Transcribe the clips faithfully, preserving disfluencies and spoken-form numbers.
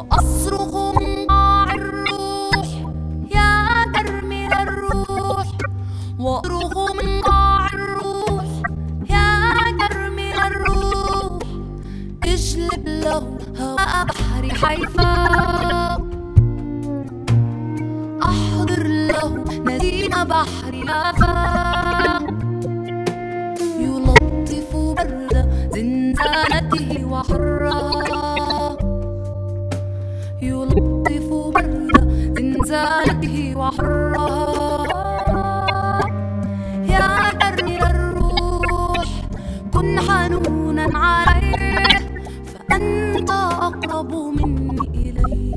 وأصرخ من قاع الروح يا كرمل الروح، وأصرخ من قاع الروح يا كرمل الروح، اجلب له هواء بحر حيفا، أحضر له نسيم بحر يافا، يلطف برد زنزانته وحرها، يلطف برد زنزانته وحرها، يا كرمل الروح كن حنونا عليه، فأنت أقرب مني إليه.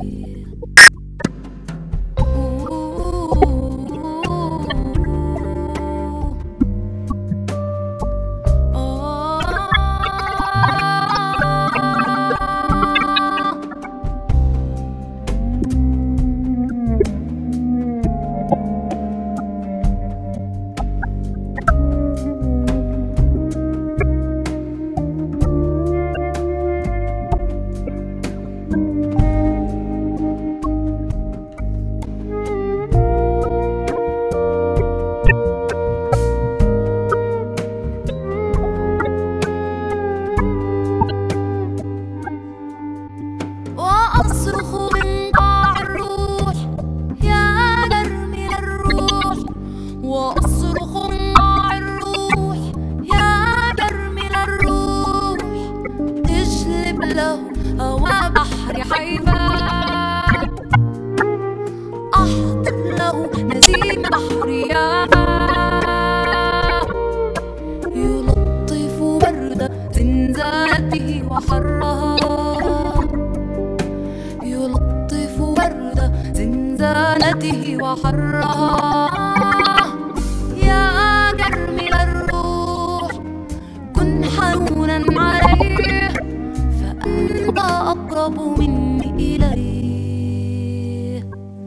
وأصرخ من قاع الروح يا كرمل الروح، وأصرخ من قاع الروح يا كرمل الروح، اجلب له هواء بحر حيفا، أحضر له نسيم بحر يافا، يلطف برد زنزانته وحرها، يلطف برد زنزانته وحرها، يا كرمل الروح كن حنونا عليه، فأنت أقرب مني إليه.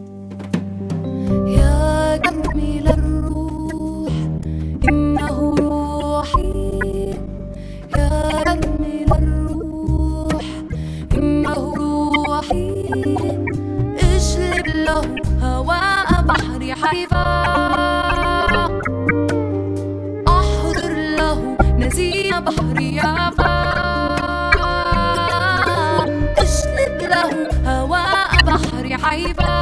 يا كرمل الروح إنه روحي، يا كرمل الروح إنه روحي، اجلب له هواء بحر حيفا، أحضر له نسيم بحر يافا، اجلب له هواء بحر حيفا.